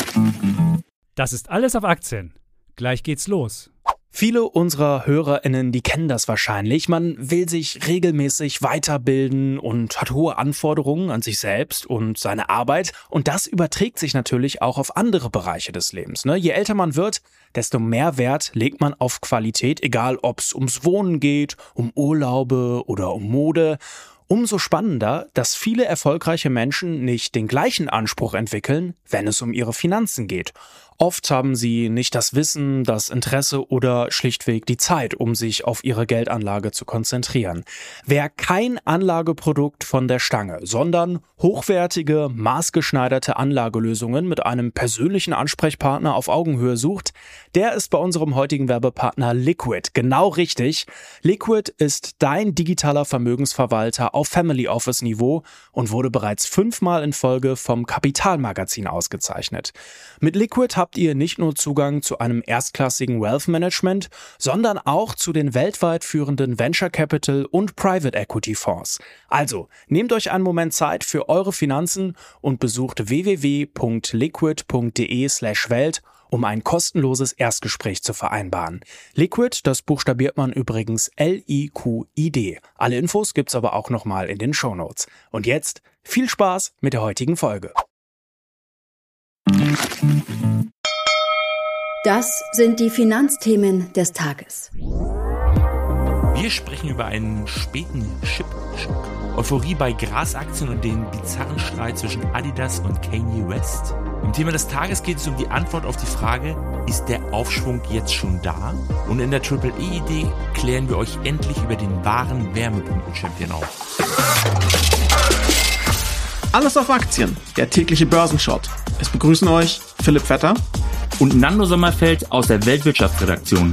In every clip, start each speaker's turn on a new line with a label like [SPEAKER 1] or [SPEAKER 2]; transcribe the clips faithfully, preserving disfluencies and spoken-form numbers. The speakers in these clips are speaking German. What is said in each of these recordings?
[SPEAKER 1] Das ist alles auf Aktien. Gleich geht's los.
[SPEAKER 2] Viele unserer HörerInnen, die kennen das wahrscheinlich. Man will sich regelmäßig weiterbilden und hat hohe Anforderungen an sich selbst und seine Arbeit. Und das überträgt sich natürlich auch auf andere Bereiche des Lebens. Ne? Je älter man wird, desto mehr Wert legt man auf Qualität, egal ob es ums Wohnen geht, um Urlaube oder um Mode. Umso spannender, dass viele erfolgreiche Menschen nicht den gleichen Anspruch entwickeln, wenn es um ihre Finanzen geht. Oft haben sie nicht das Wissen, das Interesse oder schlichtweg die Zeit, um sich auf ihre Geldanlage zu konzentrieren. Wer kein Anlageprodukt von der Stange, sondern hochwertige, maßgeschneiderte Anlagelösungen mit einem persönlichen Ansprechpartner auf Augenhöhe sucht, der ist bei unserem heutigen Werbepartner Liquid genau richtig. Liquid ist dein digitaler Vermögensverwalter auf Family Office Niveau und wurde bereits fünfmal in Folge vom Kapitalmagazin ausgezeichnet. Mit Liquid habt ihr nicht nur Zugang zu einem erstklassigen Wealth Management, sondern auch zu den weltweit führenden Venture Capital und Private Equity Fonds. Also, nehmt euch einen Moment Zeit für eure Finanzen und besucht w w w punkt liquid punkt d e slash welt, um ein kostenloses Erstgespräch zu vereinbaren. Liquid, das buchstabiert man übrigens L I Q I D. Alle Infos gibt's aber auch nochmal in den Shownotes. Und jetzt viel Spaß mit der heutigen Folge.
[SPEAKER 3] Das sind die Finanzthemen des Tages.
[SPEAKER 4] Wir sprechen über einen späten Chip-Schock, Euphorie bei Grasaktien und den bizarren Streit zwischen Adidas und Kanye West. Im Thema des Tages geht es um die Antwort auf die Frage, ist der Aufschwung jetzt schon da? Und in der Triple E-Idee klären wir euch endlich über den wahren Wärmepumpen-Champion auf.
[SPEAKER 5] Alles auf Aktien, der tägliche Börsenshot. Es begrüßen euch Philipp Vetter
[SPEAKER 6] und Nando Sommerfeld aus der Weltwirtschaftsredaktion.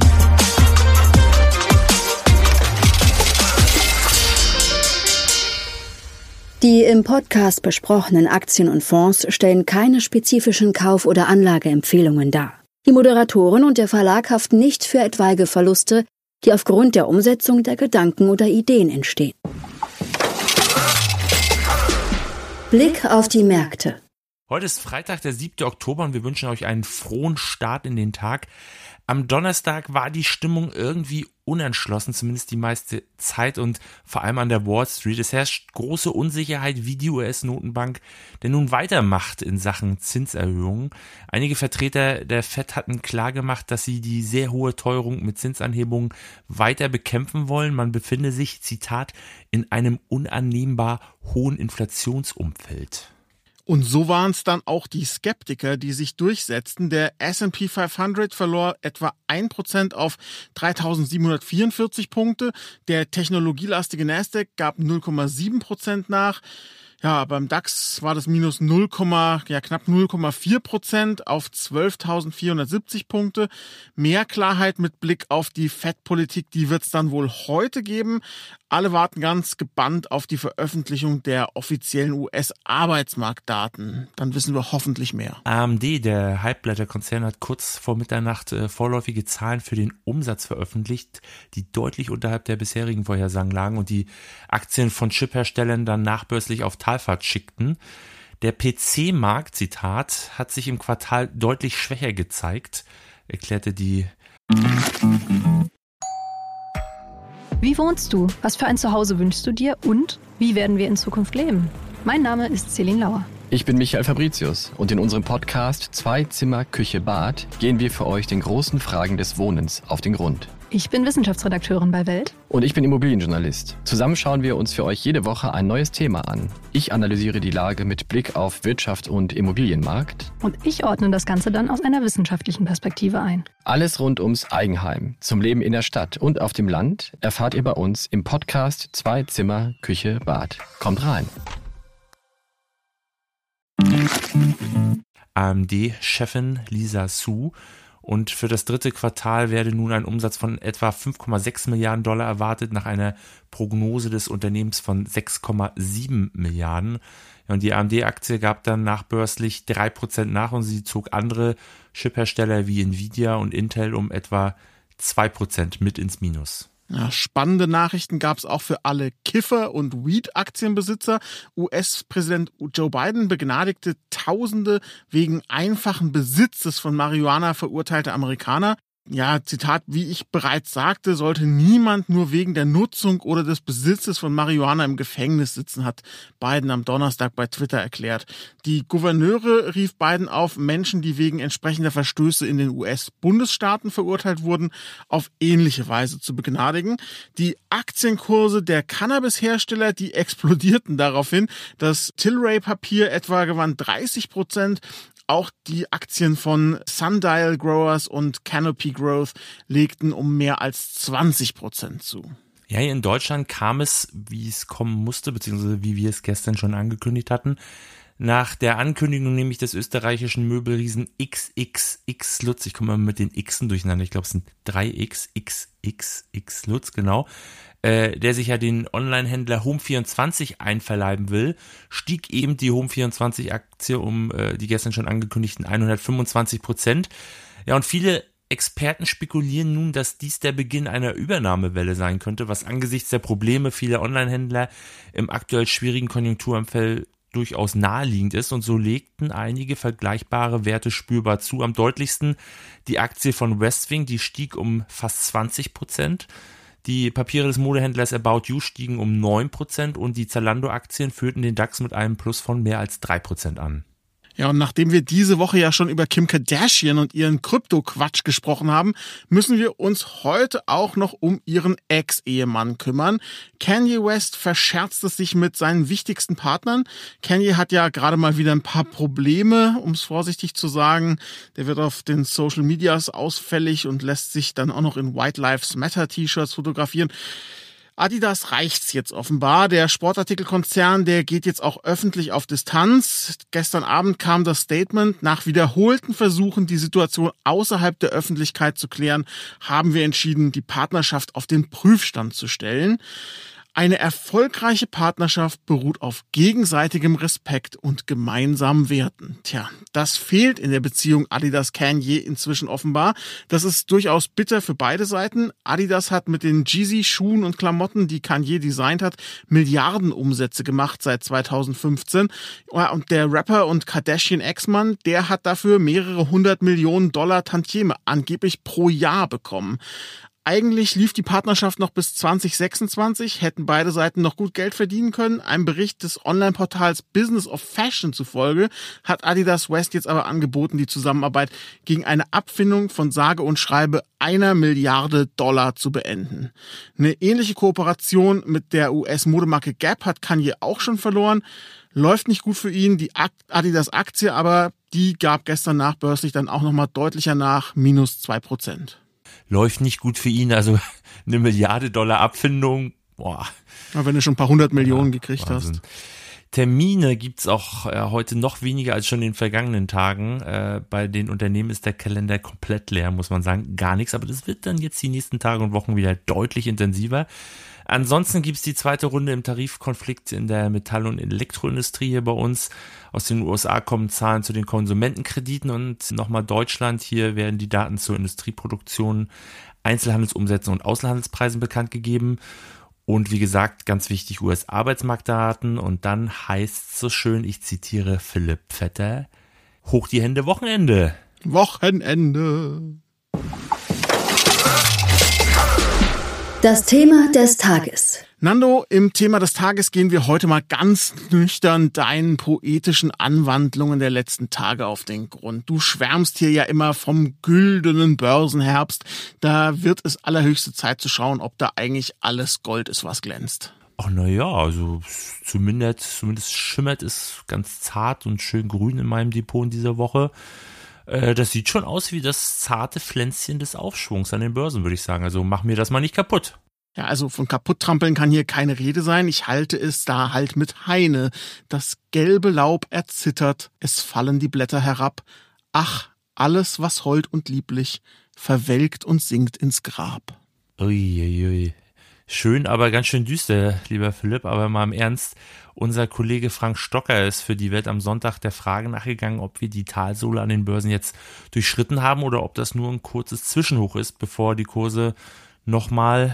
[SPEAKER 3] Die im Podcast besprochenen Aktien und Fonds stellen keine spezifischen Kauf- oder Anlageempfehlungen dar. Die Moderatoren und der Verlag haften nicht für etwaige Verluste, die aufgrund der Umsetzung der Gedanken oder Ideen entstehen. Blick auf die Märkte.
[SPEAKER 4] Heute ist Freitag, der siebte Oktober und wir wünschen euch einen frohen Start in den Tag. Am Donnerstag war die Stimmung irgendwie unentschlossen, zumindest die meiste Zeit und vor allem an der Wall Street. Es herrscht große Unsicherheit, wie die U S-Notenbank denn nun weitermacht in Sachen Zinserhöhungen. Einige Vertreter der Fed hatten klargemacht, dass sie die sehr hohe Teuerung mit Zinsanhebungen weiter bekämpfen wollen. Man befinde sich, Zitat, in einem unannehmbar hohen Inflationsumfeld.
[SPEAKER 5] Und so waren es dann auch die Skeptiker, die sich durchsetzten. Der S and P fünfhundert verlor etwa ein Prozent auf dreitausendsiebenhundertvierundvierzig Punkte. Der technologielastige Nasdaq gab null Komma sieben Prozent nach. Ja, beim DAX war das minus null, ja, knapp null Komma vier Prozent auf zwölftausendvierhundertsiebzig Punkte. Mehr Klarheit mit Blick auf die Fed-Politik, die wird es dann wohl heute geben. Alle warten ganz gebannt auf die Veröffentlichung der offiziellen U S-Arbeitsmarktdaten. Dann wissen wir hoffentlich mehr.
[SPEAKER 4] A M D, der Halbblätterkonzern, hat kurz vor Mitternacht äh, vorläufige Zahlen für den Umsatz veröffentlicht, die deutlich unterhalb der bisherigen Vorhersagen lagen und die Aktien von Chipherstellern dann nachbörslich auf Talfahrt schickten. Der P C-Markt, Zitat, hat sich im Quartal deutlich schwächer gezeigt, erklärte die.
[SPEAKER 7] Wie wohnst du? Was für ein Zuhause wünschst du dir? Und wie werden wir in Zukunft leben? Mein Name ist Celine Lauer.
[SPEAKER 8] Ich bin Michael Fabricius und in unserem Podcast Zwei Zimmer, Küche, Bad gehen wir für euch den großen Fragen des Wohnens auf den Grund.
[SPEAKER 7] Ich bin Wissenschaftsredakteurin bei Welt.
[SPEAKER 8] Und ich bin Immobilienjournalist. Zusammen schauen wir uns für euch jede Woche ein neues Thema an. Ich analysiere die Lage mit Blick auf Wirtschaft und Immobilienmarkt.
[SPEAKER 7] Und ich ordne das Ganze dann aus einer wissenschaftlichen Perspektive ein.
[SPEAKER 8] Alles rund ums Eigenheim, zum Leben in der Stadt und auf dem Land erfahrt ihr bei uns im Podcast Zwei Zimmer, Küche, Bad. Kommt rein.
[SPEAKER 4] A M D-Chefin Lisa Su. Und für das dritte Quartal werde nun ein Umsatz von etwa fünf Komma sechs Milliarden Dollar erwartet, nach einer Prognose des Unternehmens von sechs Komma sieben Milliarden. Ja, und die A M D-Aktie gab dann nachbörslich drei Prozent nach und sie zog andere Chiphersteller wie Nvidia und Intel um etwa zwei Prozent mit ins Minus.
[SPEAKER 5] Ja, spannende Nachrichten gab es auch für alle Kiffer- und Weed-Aktienbesitzer. U S-Präsident Joe Biden begnadigte Tausende wegen einfachen Besitzes von Marihuana verurteilte Amerikaner. Ja, Zitat, wie ich bereits sagte, sollte niemand nur wegen der Nutzung oder des Besitzes von Marihuana im Gefängnis sitzen, hat Biden am Donnerstag bei Twitter erklärt. Die Gouverneure rief Biden auf, Menschen, die wegen entsprechender Verstöße in den U S-Bundesstaaten verurteilt wurden, auf ähnliche Weise zu begnadigen. Die Aktienkurse der Cannabis-Hersteller, die explodierten daraufhin. Das Tilray-Papier etwa gewann dreißig Prozent. Auch die Aktien von Sundial Growers und Canopy Growth legten um mehr als zwanzig Prozent zu.
[SPEAKER 4] Ja, hier in Deutschland kam es, wie es kommen musste, beziehungsweise wie wir es gestern schon angekündigt hatten, nach der Ankündigung nämlich des österreichischen Möbelriesen X X X Lutz, ich komme mal mit den Xen durcheinander, ich glaube es sind drei X, X X X Lutz, genau, äh, der sich ja den Online-Händler Home vierundzwanzig einverleiben will, stieg eben die Home vierundzwanzig Aktie um äh, die gestern schon angekündigten hundertfünfundzwanzig Prozent. Ja, und viele Experten spekulieren nun, dass dies der Beginn einer Übernahmewelle sein könnte, was angesichts der Probleme vieler Online-Händler im aktuell schwierigen Konjunkturumfeld durchaus naheliegend ist, und so legten einige vergleichbare Werte spürbar zu. Am deutlichsten die Aktie von Westwing, die stieg um fast zwanzig Prozent. Die Papiere des Modehändlers About You stiegen um neun Prozent und die Zalando-Aktien führten den DAX mit einem Plus von mehr als drei Prozent an.
[SPEAKER 5] Ja, und nachdem wir diese Woche ja schon über Kim Kardashian und ihren Krypto-Quatsch gesprochen haben, müssen wir uns heute auch noch um ihren Ex-Ehemann kümmern. Kanye West verscherzt es sich mit seinen wichtigsten Partnern. Kanye hat ja gerade mal wieder ein paar Probleme, um es vorsichtig zu sagen. Der wird auf den Social Medias ausfällig und lässt sich dann auch noch in White Lives Matter T-Shirts fotografieren. Adidas reicht's jetzt offenbar. Der Sportartikelkonzern, der geht jetzt auch öffentlich auf Distanz. Gestern Abend kam das Statement: Nach wiederholten Versuchen, die Situation außerhalb der Öffentlichkeit zu klären, haben wir entschieden, die Partnerschaft auf den Prüfstand zu stellen. Eine erfolgreiche Partnerschaft beruht auf gegenseitigem Respekt und gemeinsamen Werten. Tja, das fehlt in der Beziehung Adidas-Kanye inzwischen offenbar. Das ist durchaus bitter für beide Seiten. Adidas hat mit den Yeezy-Schuhen und Klamotten, die Kanye designt hat, Milliardenumsätze gemacht seit zweitausendfünfzehn. Und der Rapper und Kardashian-Ex-Mann, der hat dafür mehrere hundert Millionen Dollar Tantieme angeblich pro Jahr bekommen. Eigentlich lief die Partnerschaft noch bis zwanzig sechsundzwanzig, hätten beide Seiten noch gut Geld verdienen können. Einem Bericht des Online-Portals Business of Fashion zufolge hat Adidas West jetzt aber angeboten, die Zusammenarbeit gegen eine Abfindung von sage und schreibe einer Milliarde Dollar zu beenden. Eine ähnliche Kooperation mit der U S-Modemarke Gap hat Kanye auch schon verloren. Läuft nicht gut für ihn, die Adidas-Aktie aber, die gab gestern nachbörslich dann auch nochmal deutlicher nach, minus zwei Prozent.
[SPEAKER 4] Läuft nicht gut für ihn, also eine Milliarde Dollar Abfindung, boah.
[SPEAKER 5] Ja, wenn du schon ein paar hundert Millionen ja, gekriegt Wahnsinn. hast.
[SPEAKER 4] Termine gibt's auch äh, heute noch weniger als schon in den vergangenen Tagen. Äh, bei den Unternehmen ist der Kalender komplett leer, muss man sagen, gar nichts. Aber das wird dann jetzt die nächsten Tage und Wochen wieder deutlich intensiver. Ansonsten gibt's die zweite Runde im Tarifkonflikt in der Metall- und Elektroindustrie hier bei uns. Aus den U S A kommen Zahlen zu den Konsumentenkrediten und nochmal Deutschland. Hier werden die Daten zur Industrieproduktion, Einzelhandelsumsätzen und Außenhandelspreisen bekannt gegeben. Und wie gesagt, ganz wichtig, U S-Arbeitsmarktdaten. Und dann heißt es so schön, ich zitiere Philipp Vetter, hoch die Hände, Wochenende.
[SPEAKER 5] Wochenende.
[SPEAKER 3] Das Thema des Tages.
[SPEAKER 5] Nando, im Thema des Tages gehen wir heute mal ganz nüchtern deinen poetischen Anwandlungen der letzten Tage auf den Grund. Du schwärmst hier ja immer vom güldenen Börsenherbst. Da wird es allerhöchste Zeit zu schauen, ob da eigentlich alles Gold ist, was glänzt.
[SPEAKER 4] Ach naja, also zumindest, zumindest schimmert es ganz zart und schön grün in meinem Depot in dieser Woche. Das sieht schon aus wie das zarte Pflänzchen des Aufschwungs an den Börsen, würde ich sagen. Also mach mir das mal nicht kaputt.
[SPEAKER 5] Ja, also von kaputt-trampeln kann hier keine Rede sein. Ich halte es da halt mit Heine. Das gelbe Laub erzittert, es fallen die Blätter herab. Ach, alles, was hold und lieblich, verwelkt und sinkt ins Grab.
[SPEAKER 4] Uiuiui. Ui. Schön, aber ganz schön düster, lieber Philipp. Aber mal im Ernst, unser Kollege Frank Stocker ist für die Welt am Sonntag der Frage nachgegangen, ob wir die Talsohle an den Börsen jetzt durchschritten haben oder ob das nur ein kurzes Zwischenhoch ist, bevor die Kurse nochmal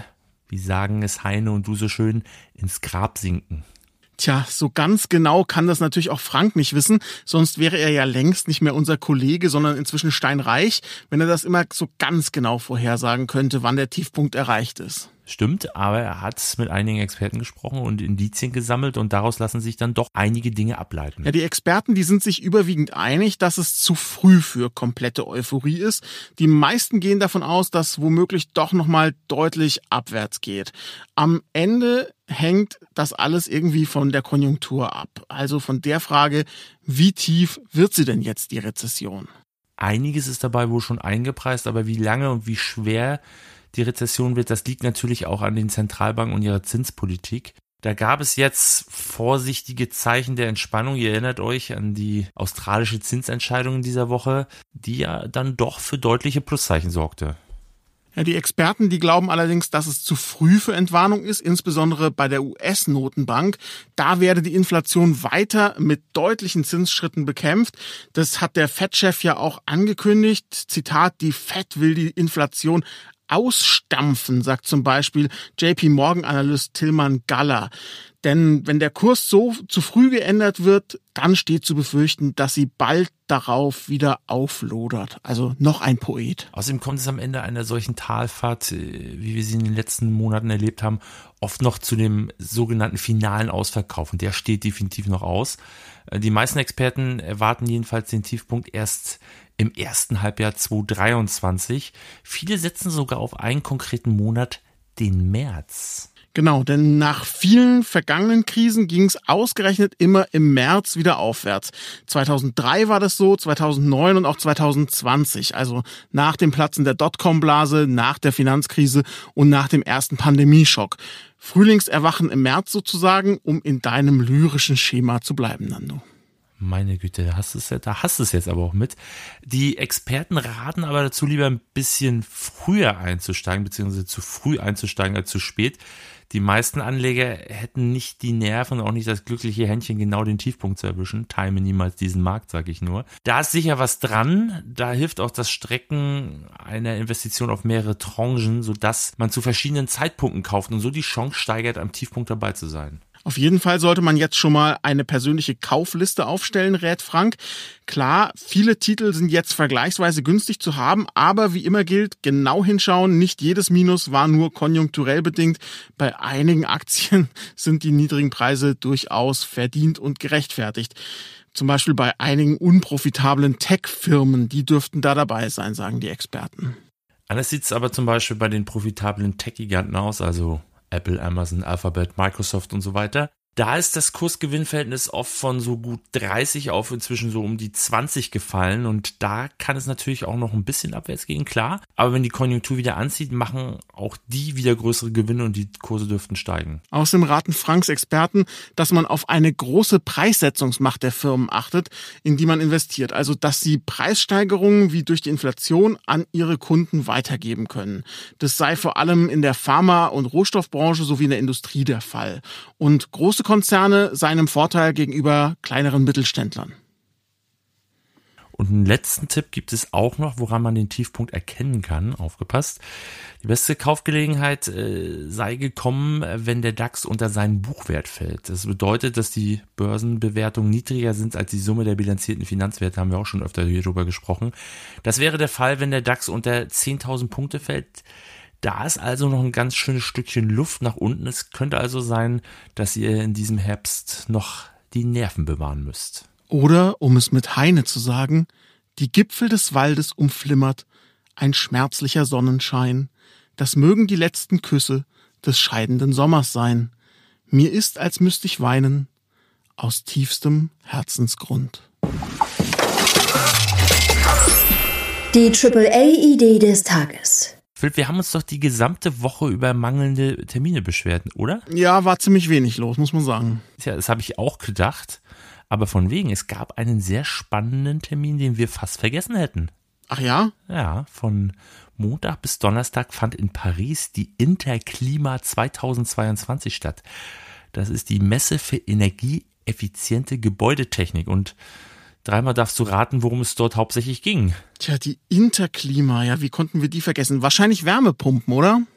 [SPEAKER 4] wie sagen es Heine und du so schön, ins Grab sinken.
[SPEAKER 5] Tja, so ganz genau kann das natürlich auch Frank nicht wissen, sonst wäre er ja längst nicht mehr unser Kollege, sondern inzwischen steinreich, wenn er das immer so ganz genau vorhersagen könnte, wann der Tiefpunkt erreicht ist.
[SPEAKER 4] Stimmt, aber er hat mit einigen Experten gesprochen und Indizien gesammelt und daraus lassen sich dann doch einige Dinge ableiten.
[SPEAKER 5] Ja, die Experten, die sind sich überwiegend einig, dass es zu früh für komplette Euphorie ist. Die meisten gehen davon aus, dass womöglich doch nochmal deutlich abwärts geht. Am Ende hängt das alles irgendwie von der Konjunktur ab. Also von der Frage, wie tief wird sie denn jetzt, die Rezession?
[SPEAKER 4] Einiges ist dabei wohl schon eingepreist, aber wie lange und wie schwer die Rezession wird, das liegt natürlich auch an den Zentralbanken und ihrer Zinspolitik. Da gab es jetzt vorsichtige Zeichen der Entspannung. Ihr erinnert euch an die australische Zinsentscheidung in dieser Woche, die ja dann doch für deutliche Pluszeichen sorgte.
[SPEAKER 5] Ja, die Experten, die glauben allerdings, dass es zu früh für Entwarnung ist, insbesondere bei der U S-Notenbank. Da werde die Inflation weiter mit deutlichen Zinsschritten bekämpft. Das hat der Fed-Chef ja auch angekündigt. Zitat, die Fed will die Inflation ausstampfen, sagt zum Beispiel J P Morgan-Analyst Tilman Galler. Denn wenn der Kurs so zu früh geändert wird, dann steht zu befürchten, dass sie bald darauf wieder auflodert. Also noch ein Poet.
[SPEAKER 4] Außerdem kommt es am Ende einer solchen Talfahrt, wie wir sie in den letzten Monaten erlebt haben, oft noch zu dem sogenannten finalen Ausverkauf. Und der steht definitiv noch aus. Die meisten Experten erwarten jedenfalls den Tiefpunkt erst im ersten Halbjahr zweitausenddreiundzwanzig. Viele setzen sogar auf einen konkreten Monat, den März.
[SPEAKER 5] Genau, denn nach vielen vergangenen Krisen ging es ausgerechnet immer im März wieder aufwärts. zweitausenddrei war das so, zweitausendneun und auch zweitausendzwanzig, also nach dem Platzen der Dotcom-Blase, nach der Finanzkrise und nach dem ersten Pandemieschock. Frühlingserwachen im März sozusagen, um in deinem lyrischen Schema zu bleiben, Nando.
[SPEAKER 4] Meine Güte, da hast du es, da hast du es jetzt aber auch mit. Die Experten raten aber dazu, lieber ein bisschen früher einzusteigen, beziehungsweise zu früh einzusteigen als zu spät. Die meisten Anleger hätten nicht die Nerven und auch nicht das glückliche Händchen, genau den Tiefpunkt zu erwischen. Time niemals diesen Markt, sage ich nur. Da ist sicher was dran. Da hilft auch das Strecken einer Investition auf mehrere Tranchen, sodass man zu verschiedenen Zeitpunkten kauft und so die Chance steigert, am Tiefpunkt dabei zu sein.
[SPEAKER 5] Auf jeden Fall sollte man jetzt schon mal eine persönliche Kaufliste aufstellen, rät Frank. Klar, viele Titel sind jetzt vergleichsweise günstig zu haben, aber wie immer gilt, genau hinschauen, nicht jedes Minus war nur konjunkturell bedingt. Bei einigen Aktien sind die niedrigen Preise durchaus verdient und gerechtfertigt. Zum Beispiel bei einigen unprofitablen Tech-Firmen, die dürften da dabei sein, sagen die Experten.
[SPEAKER 4] Anders sieht es aber zum Beispiel bei den profitablen Tech-Giganten aus, also Apple, Amazon, Alphabet, Microsoft und so weiter. Da ist das Kursgewinnverhältnis oft von so gut dreißig auf inzwischen so um die zwanzig gefallen und da kann es natürlich auch noch ein bisschen abwärts gehen, klar. Aber wenn die Konjunktur wieder anzieht, machen auch die wieder größere Gewinne und die Kurse dürften steigen.
[SPEAKER 5] Außerdem raten Franks Experten, dass man auf eine große Preissetzungsmacht der Firmen achtet, in die man investiert. Also dass sie Preissteigerungen wie durch die Inflation an ihre Kunden weitergeben können. Das sei vor allem in der Pharma- und Rohstoffbranche sowie in der Industrie der Fall. Und große Konzerne seien im Vorteil gegenüber kleineren Mittelständlern.
[SPEAKER 4] Und einen letzten Tipp gibt es auch noch, woran man den Tiefpunkt erkennen kann. Aufgepasst. Die beste Kaufgelegenheit äh, sei gekommen, wenn der DAX unter seinen Buchwert fällt. Das bedeutet, dass die Börsenbewertungen niedriger sind als die Summe der bilanzierten Finanzwerte, haben wir auch schon öfter hier drüber gesprochen. Das wäre der Fall, wenn der DAX unter zehntausend Punkte fällt. Da ist also noch ein ganz schönes Stückchen Luft nach unten. Es könnte also sein, dass ihr in diesem Herbst noch die Nerven bewahren müsst.
[SPEAKER 5] Oder, um es mit Heine zu sagen, die Gipfel des Waldes umflimmert, ein schmerzlicher Sonnenschein. Das mögen die letzten Küsse des scheidenden Sommers sein. Mir ist, als müsste ich weinen, aus tiefstem Herzensgrund.
[SPEAKER 3] Die Triple A-Idee des Tages.
[SPEAKER 4] Philipp, wir haben uns doch die gesamte Woche über mangelnde Termine beschwert, oder?
[SPEAKER 5] Ja, war ziemlich wenig los, muss man sagen.
[SPEAKER 4] Tja, das habe ich auch gedacht. Aber von wegen, es gab einen sehr spannenden Termin, den wir fast vergessen hätten.
[SPEAKER 5] Ach ja?
[SPEAKER 4] Ja, von Montag bis Donnerstag fand in Paris die Interklima zweitausendzweiundzwanzig statt. Das ist die Messe für energieeffiziente Gebäudetechnik und dreimal darfst du raten, worum es dort hauptsächlich ging.
[SPEAKER 5] Tja, die Interklima, ja, wie konnten wir die vergessen? Wahrscheinlich Wärmepumpen, oder?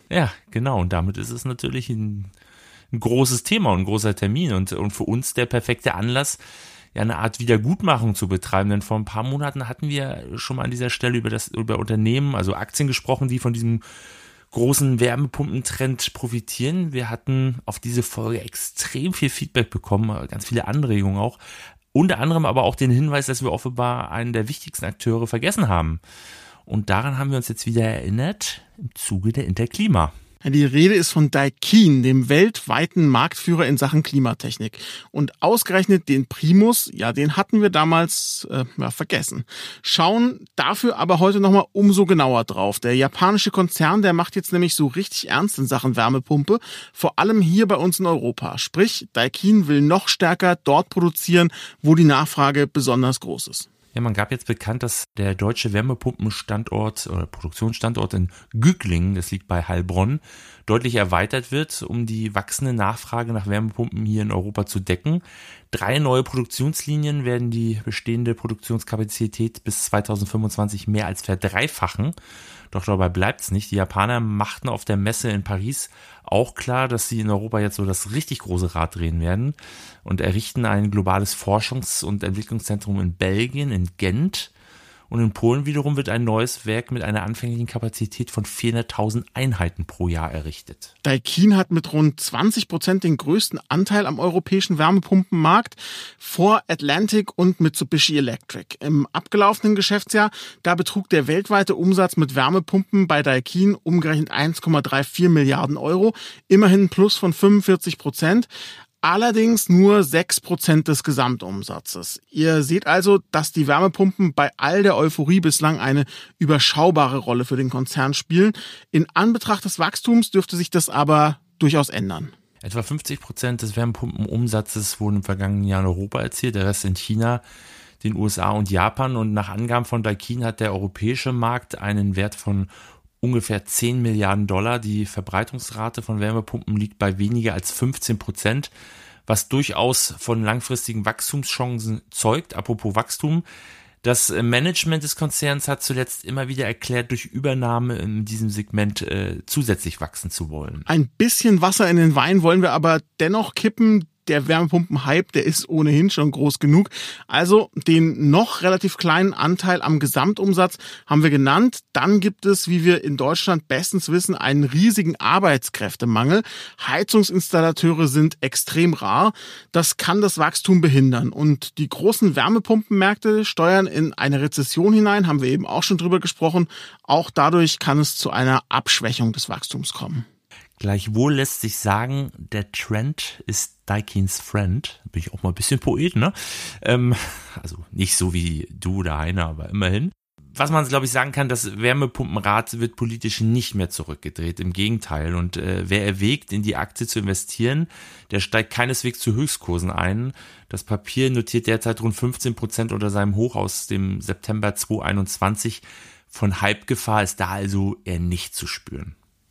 [SPEAKER 4] Ja, genau. Und damit ist es natürlich ein, ein großes Thema und ein großer Termin und, und für uns der perfekte Anlass, ja eine Art Wiedergutmachung zu betreiben. Denn vor ein paar Monaten hatten wir schon mal an dieser Stelle über das über Unternehmen, also Aktien gesprochen, die von diesem großen Wärmepumpentrend profitieren. Wir hatten auf diese Folge extrem viel Feedback bekommen, ganz viele Anregungen auch. Unter anderem aber auch den Hinweis, dass wir offenbar einen der wichtigsten Akteure vergessen haben. Und daran haben wir uns jetzt wieder erinnert im Zuge der Interklima.
[SPEAKER 5] Die Rede ist von Daikin, dem weltweiten Marktführer in Sachen Klimatechnik. Und ausgerechnet den Primus, ja, den hatten wir damals äh, ja, vergessen. Schauen dafür aber heute nochmal umso genauer drauf. Der japanische Konzern, der macht jetzt nämlich so richtig ernst in Sachen Wärmepumpe, vor allem hier bei uns in Europa. Sprich, Daikin will noch stärker dort produzieren, wo die Nachfrage besonders groß ist.
[SPEAKER 4] Ja, man gab jetzt bekannt, dass der deutsche Wärmepumpenstandort oder Produktionsstandort in Güglingen, das liegt bei Heilbronn, deutlich erweitert wird, um die wachsende Nachfrage nach Wärmepumpen hier in Europa zu decken. Drei neue Produktionslinien werden die bestehende Produktionskapazität bis zweitausendfünfundzwanzig mehr als verdreifachen. Doch dabei bleibt's nicht. Die Japaner machten auf der Messe in Paris auch klar, dass sie in Europa jetzt so das richtig große Rad drehen werden und errichten ein globales Forschungs- und Entwicklungszentrum in Belgien, in Gent. Und in Polen wiederum wird ein neues Werk mit einer anfänglichen Kapazität von vierhunderttausend Einheiten pro Jahr errichtet.
[SPEAKER 5] Daikin hat mit rund zwanzig Prozent den größten Anteil am europäischen Wärmepumpenmarkt vor Atlantic und Mitsubishi Electric. Im abgelaufenen Geschäftsjahr, da betrug der weltweite Umsatz mit Wärmepumpen bei Daikin umgerechnet eins Komma vierunddreißig Milliarden Euro, immerhin ein Plus von fünfundvierzig Prozent. Allerdings nur sechs Prozent des Gesamtumsatzes. Ihr seht also, dass die Wärmepumpen bei all der Euphorie bislang eine überschaubare Rolle für den Konzern spielen. In Anbetracht des Wachstums dürfte sich das aber durchaus ändern.
[SPEAKER 4] Etwa fünfzig Prozent des Wärmepumpenumsatzes wurden im vergangenen Jahr in Europa erzielt, der Rest in China, den U S A und Japan. Und nach Angaben von Daikin hat der europäische Markt einen Wert von ungefähr zehn Milliarden Dollar. Die Verbreitungsrate von Wärmepumpen liegt bei weniger als fünfzehn Prozent, was durchaus von langfristigen Wachstumschancen zeugt. Apropos Wachstum. Das Management des Konzerns hat zuletzt immer wieder erklärt, durch Übernahme in diesem Segment äh, zusätzlich wachsen zu wollen.
[SPEAKER 5] Ein bisschen Wasser in den Wein wollen wir aber dennoch kippen. Der Wärmepumpen-Hype, der ist ohnehin schon groß genug. Also den noch relativ kleinen Anteil am Gesamtumsatz haben wir genannt. Dann gibt es, wie wir in Deutschland bestens wissen, einen riesigen Arbeitskräftemangel. Heizungsinstallateure sind extrem rar. Das kann das Wachstum behindern. Und die großen Wärmepumpenmärkte steuern in eine Rezession hinein, haben wir eben auch schon drüber gesprochen. Auch dadurch kann es zu einer Abschwächung des Wachstums kommen.
[SPEAKER 4] Gleichwohl lässt sich sagen, der Trend ist Daikins Friend. Bin ich auch mal ein bisschen Poet, ne? Ähm, also nicht so wie du oder Heiner, aber immerhin. Was man, glaube ich, sagen kann, das Wärmepumpenrad wird politisch nicht mehr zurückgedreht. Im Gegenteil. Und äh, wer erwägt, in die Aktie zu investieren, der steigt keineswegs zu Höchstkursen ein. Das Papier notiert derzeit rund fünfzehn Prozent unter seinem Hoch aus dem September zweitausendeinundzwanzig. Von Hypegefahr ist da also eher nicht zu spüren.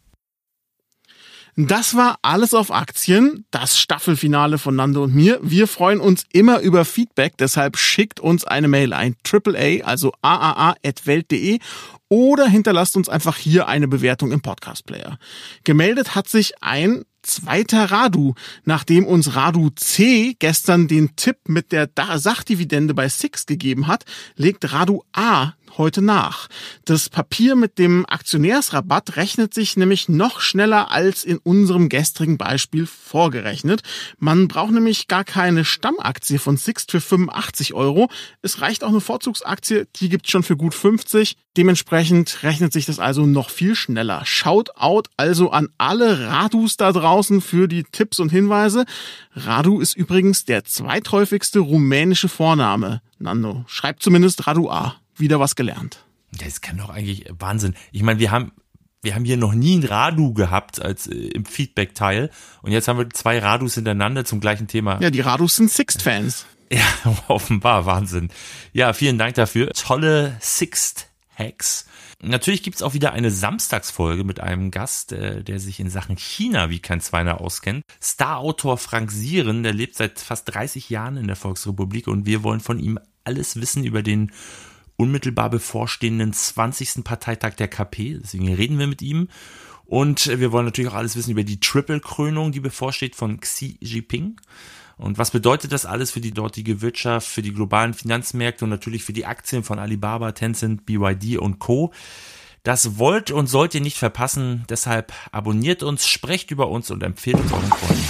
[SPEAKER 5] Das war alles auf Aktien, das Staffelfinale von Nando und mir. Wir freuen uns immer über Feedback, deshalb schickt uns eine Mail ein Triple A, also a a a at welt punkt de oder hinterlasst uns einfach hier eine Bewertung im Podcast-Player. Gemeldet hat sich ein zweiter Radu. Nachdem uns Radu C gestern den Tipp mit der Sachdividende bei Six gegeben hat, legt Radu A heute nach. Das Papier mit dem Aktionärsrabatt rechnet sich nämlich noch schneller als in unserem gestrigen Beispiel vorgerechnet. Man braucht nämlich gar keine Stammaktie von Sixt für fünfundachtzig Euro. Es reicht auch eine Vorzugsaktie, die gibt's schon für gut fünfzig. Dementsprechend rechnet sich das also noch viel schneller. Shoutout also an alle Radus da draußen für die Tipps und Hinweise. Radu ist übrigens der zweithäufigste rumänische Vorname. Nando, schreibt zumindest Radu A. Wieder was gelernt.
[SPEAKER 4] Das kann doch eigentlich Wahnsinn. Ich meine, wir haben wir haben hier noch nie ein Radu gehabt als äh, im Feedback-Teil und jetzt haben wir zwei Radus hintereinander zum gleichen Thema.
[SPEAKER 5] Ja, die Radus sind Sixt-Fans.
[SPEAKER 4] Ja, offenbar, Wahnsinn. Ja, vielen Dank dafür. Tolle Sixt-Hacks. Natürlich gibt's auch wieder eine Samstagsfolge mit einem Gast, äh, der sich in Sachen China wie kein Zweiner auskennt. Starautor Frank Sieren, der lebt seit fast dreißig Jahren in der Volksrepublik und wir wollen von ihm alles wissen über den unmittelbar bevorstehenden zwanzigsten Parteitag der K P. Deswegen reden wir mit ihm. Und wir wollen natürlich auch alles wissen über die Triple-Krönung, die bevorsteht von Xi Jinping. Und was bedeutet das alles für die dortige Wirtschaft, für die globalen Finanzmärkte und natürlich für die Aktien von Alibaba, Tencent, B Y D und Co.? Das wollt und sollt ihr nicht verpassen. Deshalb abonniert uns, sprecht über uns und empfehlt uns euren Freunden.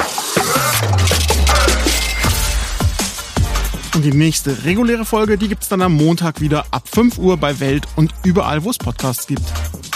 [SPEAKER 5] Und die nächste reguläre Folge, die gibt's dann am Montag wieder ab fünf Uhr bei Welt und überall, wo es Podcasts gibt.